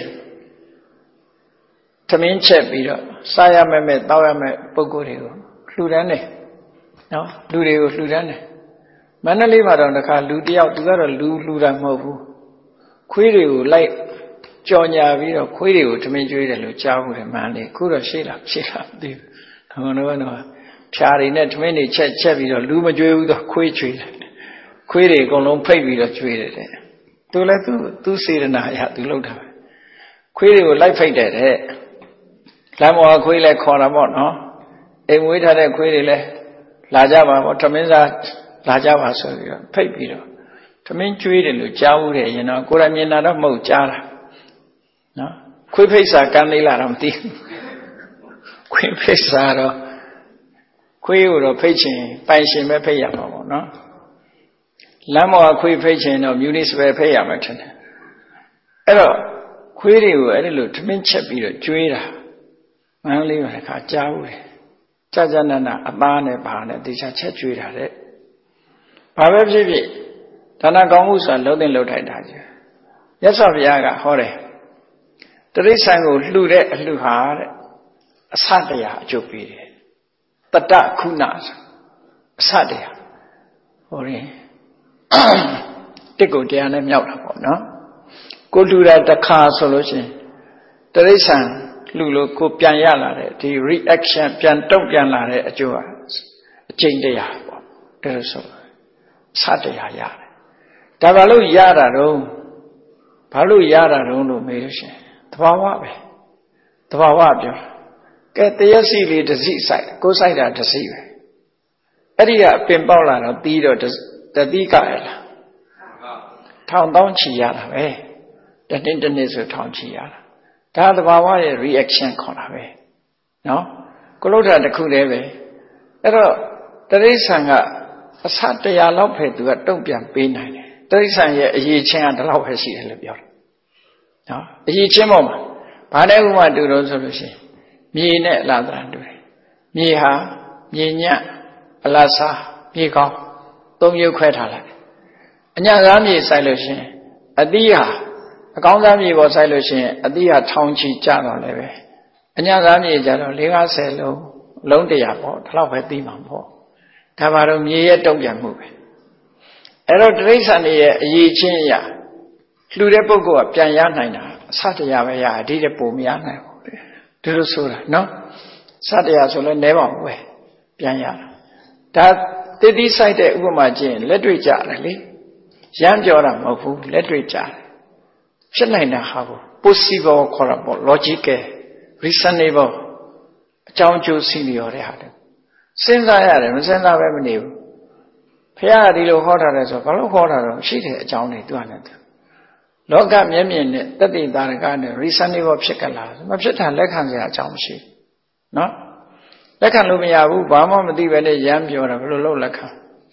သမင်းချက်ပြီးတော့စားရမယ်မဲ့တောက်ရမယ်ပုံကိုယ်တွေကိုလှူဒန်းတယ်နော်လူတွေကိုလှူဒန်းတယ်မန္တလေးမှာတော့တစ်ခါလူတယောက်သူကတော့လူလှူတာမဟုတ်ဘူးခွေးတွေကိုလိုက်ကြော်ညာပြီးတော့ခွေးတွေကိုသမင်းကျွေးတယ်လို့ကြားဘူးတယ်မန္တလေးခုတော့ရှိလားရှိလားမသိဘူးခမတော်ကတော့ဖြာတွေနဲ့သမင်းတွေချက်ချက်ပြီးတော့လူမကျွေးဘူးတော့ခွေးကျွေးတယ်ခွေးတွေအကုန်လုံးဖိတ်ပြီးတော့ကျွေးတယ်တဲ့သူလည်းသူသူစေတနာအရသူလုပ်တာပဲခွေးတွေကိုလိုက်ဖိတ်တယ်တဲ့လမ်းပေါ်ကခွေးလည်းခေါ်တာပေါ့နော်အိမ်ဝေးထားတဲ့ခွေးတွေလည်းလာကြပါပေါ့သမင်းစားလာကြပါဆိုပြီးတော့ဖိတ်ပြီးတော့သမင်းကျွေးတယ်လို့ကြားဘူးတယ်ရင်တော့ကိုယ်တိုင်မြင်တာတော့မဟုတ်ကြားတာနော်ခွေးဖိတ်စာကမ်းလေးလာတော့မသိဘူးခွေးဖိတ်စာတော့ခွေးကိုတော့ဖိတ်ချင်ပိုင်ရှင်ပဲဖိတ်ရမှာပေါ့နော်လမ်းပေါ်ကခွေးဖိတ်ချင်တော့ municipal ဖိတ်ရမှာထင်တယ်အဲ့တော့ခွေးတွေကိုအဲ့ဒီလိုထမင်းချက်ပြီးတော့ကျွေးတာမန္တလေးမှာတစ်ခါကြားဘူးတယ်ကြာကြာနာနာအသားနဲ့ဘာနဲ့တေချာချက်ကျွေးတာတဲ့ဘာပဲဖြစ်ဖြစ်ဒါနကောင်းမှုဆိုတာလုံးသိလုံးထိုက်တာကြီးမြတ်စွာဘုရားကဟောတယ်တရိစ္ဆာန်ကိုလှူတဲ့အလှူဟာတဲ့အစတရားအကျုပ်ပေးတယ်တတခုနဆိုအစတရားဟောရင်တစ်ကိုတရားနဲ့မြောက်တာပေါ့နော်ကိုလှူတာတစ်ခါဆိုလို့ရှိရင်တရိစ္ဆာန်လှူလို့ကိုပြန်ရလာတဲ့ဒီ reaction ပြန်တုံ့ပြန်လာတဲ့အကျိုးဟာအကျင့်တရားပေါ့ဒါလို့ဆိုစတရားရတယ်ဒါဘာလို့ရတာတော့ဘာလို့ရတာတော့လို့မေးလို့ရှိရင်သဘာဝပဲသဘာဝပြောကဲတရက်စီလေးတစ်စီစိုက်ကိုစိုက်တာတစ်စီပဲအဲ့ဒီကအပင်ပေါက်လာတော့ပြီးတော့တတိကရလားထောင်တောင်းချီရတာပဲတနေ့တနေ့ဆိုထောင်ချီရတာဒါသဘာဝရဲ့ reaction ခေါ်တာပဲနော်ကိုလုထတစ်ခုတည်းပဲအဲ့တော့တရိစ္ဆာန်ကအစတရားလောက်ပဲသူကတုံ့ပြန်ပေးနိုင်တယ်တရိစ္ဆာန်ရဲ့အရေးချင်းကဒီလောက်ပဲရှိတယ်လို့ပြောတယ်နော်အရေးချင်းပေါ်မှာဘာနဲ့ဥပမာတူတော့ဆိုလို့ရှိရင်မြေနဲ့အလားတန်တူတယ်မြေဟာမြေညံ့အလားစားမြေကောင်းသုံးမျိုးခွဲထားလိုက်အညံ့စားမြေစိုက်လို့ရှိရင်အသီးဟာအကောင်းစားမြေပေါ်စိုက်လို့ရှိရင်အသီးဟာထောင်ချီကျတော့လည်းပဲအညံ့စားမြေကျတော့၄၅၀လုံးလုံးတရာပေါ့ဒီလောက်ပဲသိမှာပေါ့ဒါပါတော့မြေရဲ့တုံ့ပြန်မှုပဲအဲ့တော့တိရစ္ဆာန်တွေရဲ့အရေးချင်းအရာလှူတဲ့ပုဂ္ဂိုလ်ကပြန်ရနိုင်တာအစတရားပဲရအဒီတဲ့ပုံမရနိုင်ဘူးဒီလိုဆိုတာနော်စတရားဆိုလဲနဲပါဘူးပဲပြန်ရတာဒါတည်တည်ဆိုင်တဲ့ဥပမာချင်းလက်တွေ့ကြတယ်လေရမ်းပြောတာမဟုတ်ဘူးလက်တွေ့ကြတယ်ဖြစ်နိုင်တာဟာကို possible ခေါ်တာပေါ့ logical reasonable အကြောင်းကျိုးစီးလျော်တဲ့ဟာတွေစဉ်းစားရတယ်မစဉ်းစားပဲမနေဘူးဘုရားကဒီလိုဟောထားတယ်ဆိုဘာလို့ဟောတာတော့ရှိတဲ့အကြောင်းတွေသူကလည်းလောကမျက်မြင်နဲ့တတိတာရကနဲ့ reasonable ဖြစ်ကြလားမဖြစ်တာလက်ခံစရာအကြောင်းမရှိဘူးနော်လက်ခံလို့မရဘူးဘာမှမသိပဲနဲ့ရမ်းပြောတာဘယ်လိုလုပ်လက်ခံ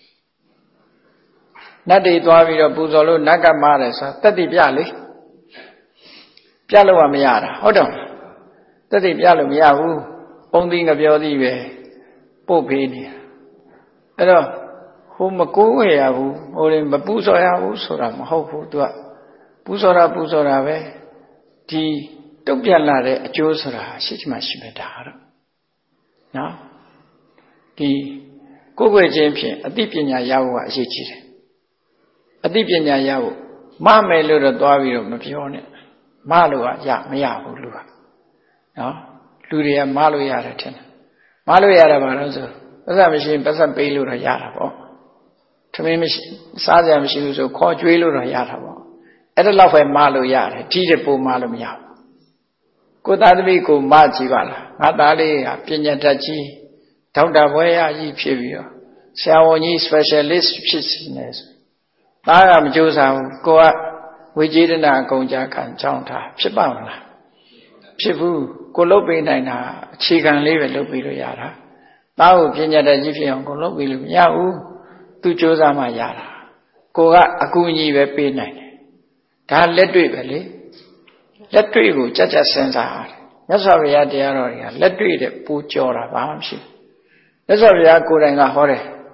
နတ်တွေသွားပြီးတော့ပူဇော်လို့နတ်ကမားတယ်ဆိုတာတတိပြလေပြလို့ကမရတာဟုတ်တော့တတိပြလို့မရဘူးပုံသီးငပြောသီးပဲပို့ဖေးနေတာအဲ့တော့ဟိုမကိုးဝယ်ရဘူးဟိုလည်းမပူဇော်ရဘူးဆိုတာမဟုတ်ဘူးသူကပူဇော်တာပူဇော်တာပဲဒီတုတ်ပြန်လာတဲ့အကျိုးဆိုတာရှိချင်မှရှိမယ်ဒါတော့နော်ဒီကိုယ်ွယ်ခြင်းဖြင့်အသိပညာရဖို့ကအရေးကြီးတယ်အသိပညာရဖို့မမယ်လို့တော့သွားပြီးတော့မပြောနဲ့မလို့ကရမရဘူးလူကနော်လူတွေကမလို့ရတယ်ထင်တယ်မလို့ရတာဘာလို့ဆိုပတ်စံမရှိပတ်စံပေးလို့တော့ရတာပေါ့ထမင်းမရှိစားကြမရှိဘူးဆိုခေါ်ကြွေးလို့တော့ရတာပေါ့အဲ့ဒါတော့ပဲမလို့ရတယ်ကြီးတဲ့ပုံမလို့မရဘူးကိုသားသမီးကိုမကြည့်ပါလားငါသားလေးကပညာတတ်ကြီးဒေါက်တာဘွဲရကြီးဖြစ်ပြီးတော့ဆရာဝန်ကြီး specialist ဖြစ်နေတယ်သားကမကြိုးစားဘူးကိုကဝိကျေဒနာအကုန်ကြခံကြောင်းထားဖြစ်ပါမလားဖြစ်ဘူးကိုလုပ်ပေးနိုင်တာအခြေခံလေးပဲလုပ်ပေးလို့ရတာသားကိုပညာတတ်ကြီးဖြစ်အောင်ကိုလုပ်ပေးလို့မရဘူးသူကြိုးစားမှရတာကိုကအကူအညီပဲပေးနိုင်တယ်ဒါလက်တွေ့ပဲလေလက်တွေ့ကိုကြက်ကြက်စဉ်းစားရတယ်မြတ်စွာဘုရားတရားတော်တွေကလက်တွေ့တဲ့ပူကြော်တာဘာမှမရှိဘူးမြတ်စွာဘုရားကိုယ်တိုင်ကဟောတယ်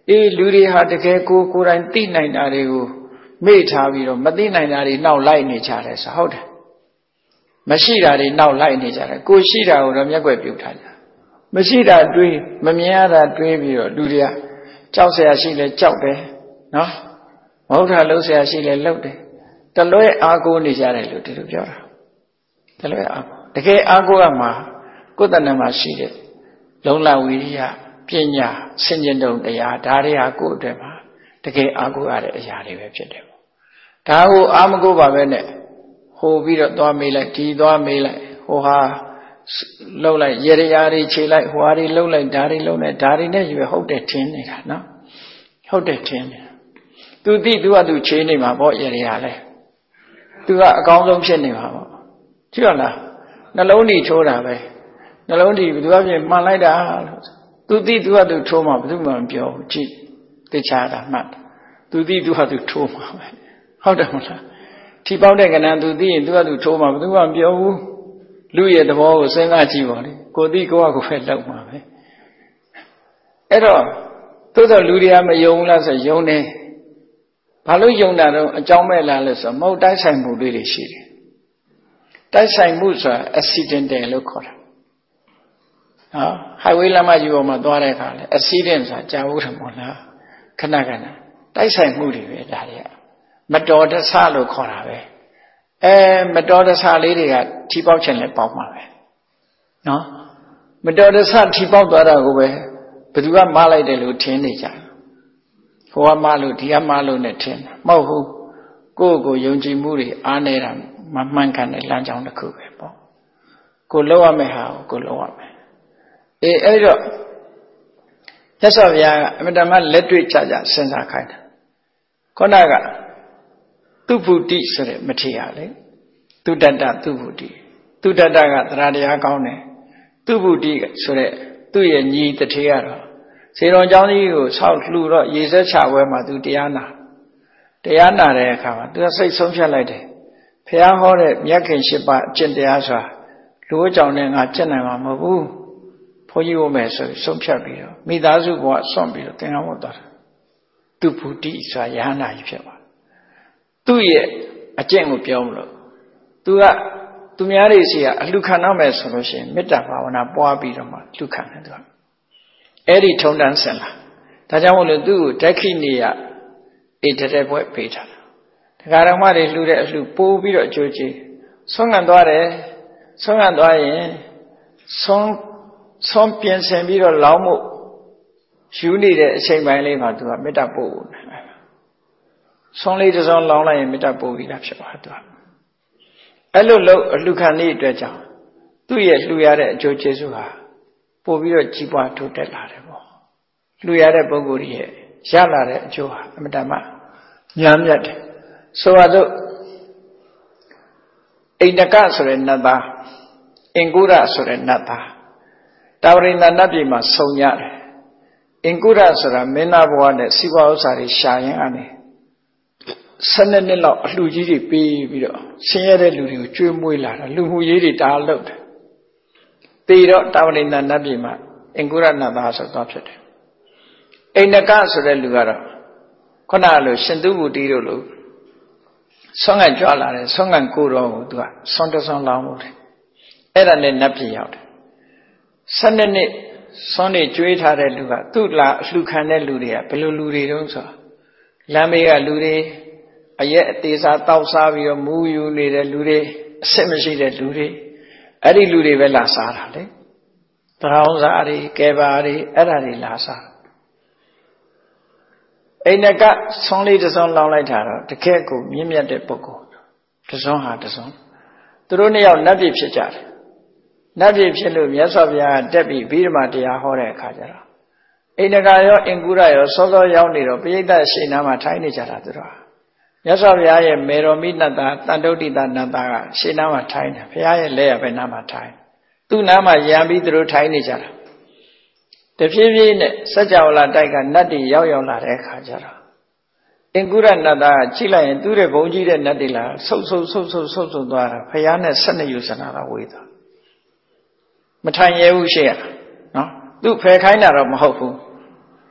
အေးလူတွေဟာတကယ်ကိုကိုယ်တိုင်သိနိုင်တာတွေကိုမေ့ထားပြီးတော့မသိနိုင်တာတွေနောက်လိုက်နေကြတယ်ဆိုဟုတ်တယ်မရှိတာတွေနောက်လိုက်နေကြတယ်ကိုရှိတာကိုတော့မျက်ကွယ်ပြုထားကြမရှိတာတွေးမမြင်ရတာတွေးပြီးတော့လူတွေကကြောက်เสียရှိလဲကြောက်တယ်နော်မဟုတ်တာလှုပ်เสียရှိလဲလှုပ်တယ်တလွဲအားကိုးနေကြတယ်လို့ဒီလိုပြောတာတလွဲအားကိုးတကယ်အားကိုးရမှာကိုယ်တဏ္ဍမှာရှိတဲ့လုံလဝိရိယပညာဆင်ခြင်တုံတရားဒါတွေဟာကိုယ့်အတွက်မှာတကယ်အားကိုးရတဲ့အရာတွေပဲဖြစ်တယ်ပေါ့ဒါကိုအားမကိုးပါပဲနဲ့ဟိုပြီးတော့သွားမေးလိုက်ဒီသွားမေးလိုက်ဟိုဟာလှုပ်လိုက်ရေရရာတွေခြေလိုက်ဟိုဟာတွေလှုပ်လိုက်ဒါတွေလှုပ်လိုက်ဒါတွေနဲ့ရွယ်ဟုတ်တယ်ထင်းနေတာနော်ဟုတ်တယ်ထင်းနေတာသူသိသူကသူခြေနေမှာပေါ့ရေရရာလဲသူကအကောင်းဆုံးဖြစ်နေမှာပေါ့ကြည့်ရလားနှလုံးဓာတ်ထိုးတာပဲနှလုံးဓာတ်ဘယ်သူကပြင်မှန်လိုက်တာလို့သူသိသူကသူထိုးမှာဘယ်သူမှမပြောဘူးကြည့်သိချာတာမှတ်သူသိသူကသူထိုးမှာပဲဟုတ်တယ်မလားထီပေါက်တဲ့ကဏ္ဍသူသိရင်သူကသူထိုးမှာဘယ်သူမှမပြောဘူးလူရဲ့သဘောကိုစဉ်းစားကြည့်ပါလေကိုသိကိုကကိုပဲလောက်မှာပဲအဲ့တော့သို့တော်လူတွေကမယုံလားဆိုယုံတယ်ဘာလို့ယုံတာတော့အကြောင်းမဲ့လားလို့ဆိုမဟုတ်တိုက်ဆိုင်မှုတွေရှိတယ်တိုက်ဆိုင်မှုဆိုတာ accidental လို့ခေါ်တာနော် highway လမ်းမကြီးပေါ်မှာသွားတဲ့အခါလဲ accident ဆိုတာကြာဘူးတယ်မို့လားခဏခဏတိုက်ဆိုင်မှုတွေပဲဒါတွေကမတော်တဆလို့ခေါ်တာပဲအဲမတော်တဆလေးတွေကထီပေါက်ချင်လဲပေါက်မှာပဲနော်မတော်တဆထီပေါက်သွားတာကိုပဲဘယ်သူကမှားလိုက်တယ်လို့ထင်နေကြတယ်ဟိုကမှားလို့ဒီကမှားလို့နဲ့ထင်တာမဟုတ်ဘူးကိုယ့်ကိုယုံကြည်မှုတွေအားနေတာမမှန်ကန်တဲ့လမ်းကြောင်းတစ်ခုပဲပေါ့ကိုလောက်ရမယ့်ဟာကိုကိုလောက်ရမယ်အေးအဲ့တော့မြတ်စွာဘုရားကအမြဲတမ်းလက်တွေ့ကြကြစဉ်းစားခိုင်းတာခုနကသူဗုဒ္ဓိဆိုတဲ့မထေရလေသူတတ္တသူဗုဒ္ဓိသူတတ္တကသရတရားကောင်းတယ်သူဗုဒ္ဓိဆိုတဲ့သူ့ရဲ့ညီတထေရတော့စေတော်ကျောင်းကြီးကိုဆောက်လှူတော့ရေစက်ချပွဲမှာသူတရားနာတရားနာတဲ့အခါမှာသူကစိတ်ဆုံးဖြတ်လိုက်တယ်ဘုရားဟောတဲ့မြတ်ခင်၈ပါးအကျင့်တရားဆိုတာလူ့ကြောင့်လည်းငါကျင့်နိုင်မှာမဟုတ်ဘူးဘုန်းကြီးဝမယ်ဆိုဆုံးဖြတ်ပြီးတော့မိသားစုဘဝဆွန့်ပြီးတော့သင်္ကန်းဝတ်သွားတာသူဗုဒ္ဓိဆိုတာယဟန္တာကြီးဖြစ်သွားသူ့ရဲ့အကျင့်ကိုပြောမလို့သူကသူများတွေစီကအလှခံတော့မယ်ဆိုလို့ရှိရင်မေတ္တာဘာဝနာပွားပြီးတော့မှလှခံတယ်သူကအဲ့ဒီထုံတန်းဆင်လာဒါကြောင့်မို့လို့သူ့ကိုဒက္ခိဏီယအေတတဲ့ဘွဲ့ပေးထားတာဒကာတော်မတွေလှူတဲ့အလှပိုးပြီးတော့အကျိုးကျေးဆုံးခံသွားတယ်ဆုံးခံသွားရင်ဆုံးဆုံးပြင်ဆင်ပြီးတော့လောင်းမှုယူနေတဲ့အချိန်ပိုင်းလေးမှာသူကမေတ္တာပို့ဆုံးလေးတစ်စုံလောင်းလိုက်ရင်မေတ္တာပို့ပြီးတာဖြစ်သွားသူကအဲ့လိုလို့အလှခံနည်းအတွက်ကြောင့်သူ့ရဲ့လှူရတဲ့အကျိုးကျေးဇူးဟာပို့ပြီးတော့ကြီးပွားထိုးတက်လာတယ်ပေါ့လှူရတဲ့ပုဂ္ဂိုလ်ရဲ့ရလာတဲ့အကျိုးဟာအမတ္တမညာမြတ်တယ်ဆိုတော့အိန္ဒကဆိုတဲ့နတ်သားအင်္ဂုရဆိုတဲ့နတ်သားတာဝရိန္ဒနတ်ပြည်မှာဆုံရတယ်အင်္ဂုရဆိုတာမင်းသားဘဝနဲ့စီးပွားဥစ္စာတွေရှာရင်အနေဆယ်နှစ်နှစ်လောက်အလှကြီးတွေပေးပြီးတော့ဆင်းရဲတဲ့လူတွေကိုကျွေးမွေးလာတာလူမှုရေးတွေတားလုပ်တယ်တေတော့တာဝရိန္ဒနတ်ပြည်မှာအင်္ဂုရနတ်သားဆိုတော့ဖြစ်တယ်အိန္ဒကဆိုတဲ့လူကတော့ခုနကလိုရှင်သူဗုဒ္ဓိတို့လိုဆွမ်းကန်ကြွလာတယ်ဆွမ်းကန်ကိုတော်ကိုသူကဆွမ်းတဆွမ်းလောင်းလို့တယ်အဲ့ဒါနဲ့နတ်ပြည်ရောက်တယ်ဆယ်နှစ်နှစ်ဆွမ်းနေကျွေးထားတဲ့လူကသူ့လာအလှခံတဲ့လူတွေကဘယ်လိုလူတွေတုံးဆိုလမ်းမေးကလူတွေအရက်အသေးစားတောက်စားပြီးတော့မူးယူနေတဲ့လူတွေအစစ်မရှိတဲ့လူတွေအဲ့ဒီလူတွေပဲလာစားတာလေတရောင်းစားတွေကဲပါတွေအဲ့ဒါတွေလာစားအိန္ဒကဆွမ်းလေးတစ်စုံလောင်းလိုက်တာတော့တကယ့်ကိုမြင့်မြတ်တဲ့ပုဂ္ဂိုလ်တစ်စုံဟာတစ်စုံသူတို့နှစ်ယောက်နတ်ပြည်ဖြစ်ကြတယ်နတ်ပြည်ဖြစ်လို့မြတ်စွာဘုရားတက်ပြီးဗိဓမာတရားဟောတဲ့အခါကျတော့အိန္ဒကရောအင်္ဂုရရောစောစောရောက်နေတော့ပရိသတ်ရှိနာမှာထိုင်နေကြတာသူတို့မြတ်စွာဘုရားရဲ့မေတော်မိနတ္တာတန်တုဋ္ဌိတနတ္တာကရှိနာမှာထိုင်တယ်ဘုရားရဲ့လက်ရပဲနာမှာထိုင်သူ့နာမှာရံပြီးသူတို့ထိုင်နေကြတာတဖြည်းဖြည်းနဲ့စัจ java လာတိုက်ကနတ်တွေရောက်ရောက်လာတဲ့အခါကျတော့အင်္ဂုရနတ်သားကကြည့်လိုက်ရင်သူ့ရဲ့ဘုံကြီးတဲ့နတ်တွေလာဆုပ်ဆုပ်ဆုပ်ဆုပ်ဆုပ်ဆုပ်သွားတာဘုရားနဲ့ဆက်နှစ်ယူစနာတော့ဝေးသွားမထိုင်ရဲဘူးရှေ့ရနော်သူ့ဖယ်ခိုင်းတာတော့မဟုတ်ဘူး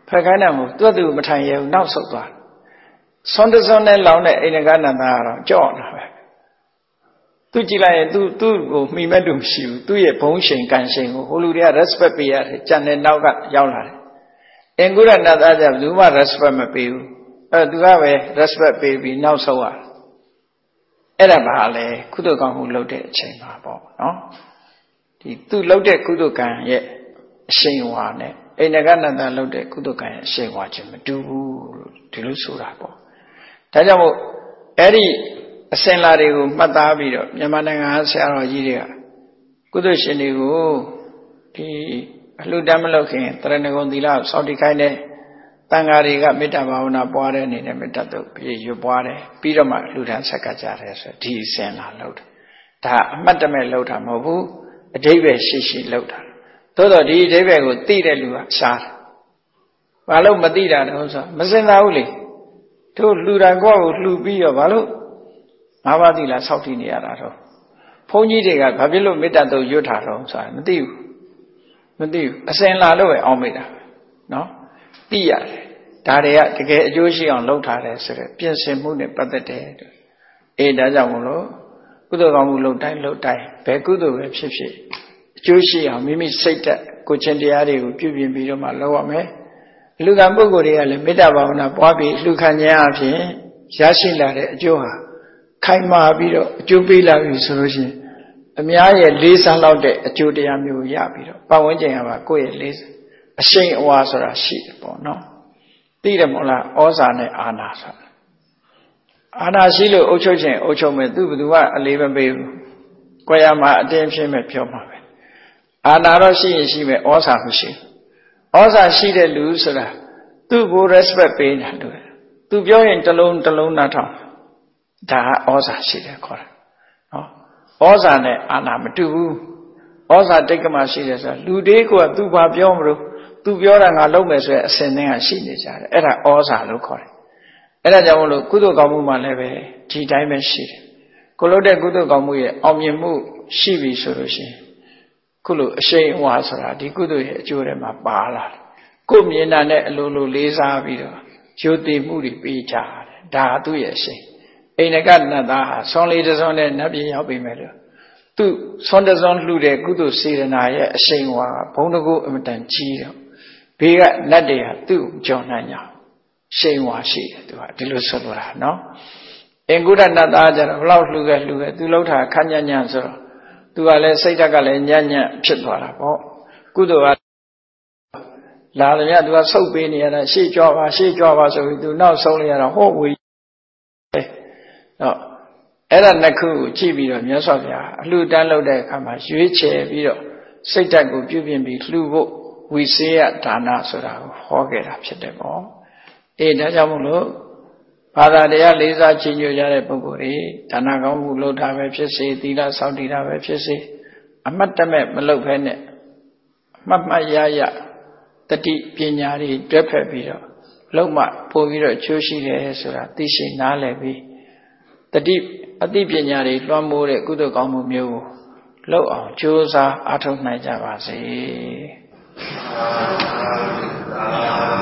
ဖက်ခိုင်းတယ်မို့သူ့သူမထိုင်ရဘူးနောက်ဆုတ်သွားဆွန်တဆွန်နဲ့လောင်းတဲ့အိန္ဒကနန္ဒာကတော့ကြော့တာပဲသူကြည့်လိုက်ရင်သူသူ့ကိုမှီမဲ့တူမရှိဘူးသူ့ရဲ့ဘုံရှိန်ကန်ရှိန်ကိုဟိုလူတွေက respect ပေးရတယ်ကြံတဲ့နောက်ကရောက်လာတယ်အင်္ဂုရနတ်သားကဘယ်သူမှ respect မပေးဘူးအဲ့သူကပဲ respect ပေးပြီးနောက်ဆုတ်ရအဲ့ဒါပါလေကုသိုလ်ကောင်းမှုလုပ်တဲ့အချိန်ပါပေါ့နော်ဒီသူလုပ်တဲ့ကုသိုလ်ကံရဲ့အရှိန်အဝါနဲ့အိန္ဒကနန္ဒာလုပ်တဲ့ကုသိုလ်ကံရဲ့အရှိန်အဝါချင်းမတူဘူးလို့ဒီလိုဆိုတာပေါ့ဒါကြောင့်မို့အဲ့ဒီအစင်လာတွေကိုမှတ်သားပြီးတော့မြန်မာနိုင်ငံဆရာတော်ကြီးတွေကကုသိုလ်ရှင်တွေကိုဒီအလှူဒန်းမလုပ်ခင်တရဏဂုံသီလစောင့်တည်ခိုင်းတဲ့တန်ဃာတွေကမေတ္တာဘာဝနာပွားတဲ့အနေနဲ့မေတ္တာတုတ်ပြီးရွတ်ပွားတယ်ပြီးတော့မှလှူဒန်းဆက်ကကြတယ်ဆိုဒီအစင်လာလုပ်တယ်ဒါအမှတ်တမဲ့လုပ်တာမဟုတ်ဘူးအဓိပ္ပာယ်ရှိရှိလုပ်တာသို့တော့ဒီအဓိပ္ပာယ်ကိုသိတဲ့လူကရှားတယ်ဘာလို့မသိတာလဲဆိုမစင်သာဘူးလေတို့လှူတာကိုယ့်ကိုလှူပြီးတော့ဘာလို့ငါးပါးသီလစောင့်တည်နေရတာတော့ဘုန်းကြီးတွေကဘာဖြစ်လို့မေတ္တာတုတ်ရွတ်တာတော့ဆိုတာမသိဘူးမသိဘူးအစင်လာလို့ပဲအောင်းမိတာနော်သိရတယ်ဒါတွေကတကယ်အကျိုးရှိအောင်လုပ်ထားတယ်ဆိုတော့ပြင်ဆင်မှုနဲ့ပတ်သက်တယ်အေးဒါကြောင့်မလို့ကုသိုလ်ကောင်းမှုလုပ်တိုင်းလုပ်တိုင်းဘယ်ကုသိုလ်ပဲဖြစ်ဖြစ်အကျိုးရှိအောင်မိမိစိတ်တက်ကိုယ်ချင်းတရားတွေကိုပြုပြင်ပြီးတော့မှလုပ်ရမယ်လူကံပုဂ္ဂိုလ်တွေကလည်းမေတ္တာဘာဝနာပွားပြီးလှူခံခြင်းအပြင်ရရှိလာတဲ့အကျိုးဟာခိုင်မာပြီးတော့အကျိုးပေးလာပြီဆိုလို့ရှိရင်အများရဲ့လေးစားလောက်တဲ့အကျိုးတရားမျိုးရပြီးတော့ပတ်ဝန်းကျင်ကပါကိုယ့်ရဲ့လေးအရှိန်အဝါဆိုတာရှိတယ်ပေါ့နော်သိတယ်မို့လားဩဇာနဲ့အာဏာဆိုတာအာဏာရှိလို့အုပ်ချုပ်ခြင်းအုပ်ချုပ်မယ်သူဘယ်သူကအလေးမပေးဘူးကိုယ်ရမှာအတင်းဖြစ်မဲ့ပြောမှာပဲအာဏာတော့ရှိရင်ရှိမယ်ဩဇာမရှိဘူးဩဇာရှိတဲ့လူဆိုတာသူ့ကို respect ပေးတာလို့သူပြောရင်တလုံးတလုံးနားထောင်ဒါကဩဇာရှိတယ်ခေါ်တာနော်ဩဇာနဲ့အာဏာမတူဘူးဩဇာတိတ်ကမရှိတယ်ဆိုတာလူတွေကသူဘာပြောမလို့သူပြောတာငါလုပ်မယ်ဆိုရင်အစင်နဲ့ကရှိနေကြတယ်အဲ့ဒါဩဇာလို့ခေါ်တယ်အဲ့ဒါကြောင့်မလို့ကုသိုလ်ကောင်းမှုမှလည်းပဲဒီတိုင်းပဲရှိတယ်ကိုလုပ်တဲ့ကုသိုလ်ကောင်းမှုရဲ့အောင်မြင်မှုရှိပြီဆိုလို့ရှိရင်ခုလိုအရှိန်အဝါဆိုတာဒီကုသိုလ်ရဲ့အကျိုးတွေမှာပါလာတယ်ကိုမြင်တာနဲ့အလိုလိုလေးစားပြီးတော့ယုံသိမှုတွေပေးကြတယ်ဒါသူ့ရဲ့အရှိန်အိန္ဒကနတ်သားဟာဆွန်လေးတစ်စွန်းနဲ့နတ်ပြည်ရောက်ပြီမဲ့လို့သူဆွန်တစ်စွန်းလှူတဲ့ကုသိုလ်စေတနာရဲ့အရှိန်ဝါဘုံတကုအမတန်ကြီးတော့ဘေးကနတ်တွေဟာသူ့ကြော်နိုင်ကြရှိန်ဝါရှိတယ်သူကဒီလိုဆိုလိုတာနော်အင်္ဂုရနတ်သားကျတော့ဘလောက်လှူခဲ့လှူခဲ့သူလှုပ်တာခညံ့ညံ့ဆိုတော့သူကလည်းစိတ်ဓာတ်ကလည်းညံ့ညံ့ဖြစ်သွားတာပေါ့ကုသိုလ်ကလာတယ်မြတ်သူကဆုပ်ပေးနေရတာရှေ့ကြွပါရှေ့ကြွပါဆိုပြီးသူနောက်ဆုံးလိုက်ရတာဟောဝေးတော့အဲ့ဒါနှစ်ခုကိုကြည့်ပြီးတော့မြတ်စွာဘုရားအလှူတန်းလုပ်တဲ့အခါမှာရွေးချယ်ပြီးတော့စိတ်ဓာတ်ကိုပြုပြင်ပြီးလှူဖို့ဝိစေယဒါနဆိုတာကိုဟောခဲ့တာဖြစ်တယ်ပေါ့အေးဒါကြောင့်မို့လို့ဘာသာတရားလေးစားချီးကျူးကြတဲ့ပုဂ္ဂိုလ်တွေဒါနကောင်းမှုလုပ်တာပဲဖြစ်စေသီလစောင့်တည်တာပဲဖြစ်စေအမှတ်တမဲ့မလုပ်ဘဲနဲ့မှတ်မှတ်ရရတတိပညာတွေတွဲဖက်ပြီးတော့လုံးမပို့ပြီးတော့ချိုးရှိတယ်ဆိုတာသိရှိနားလည်ပြီးတတိအသိပညာတွေလွှမ်းမိုးတဲ့ကုသိုလ်ကောင်းမှုမျိုးကိုလုပ်အောင်ကြိုးစားအားထုတ်နိုင်ကြပါစေ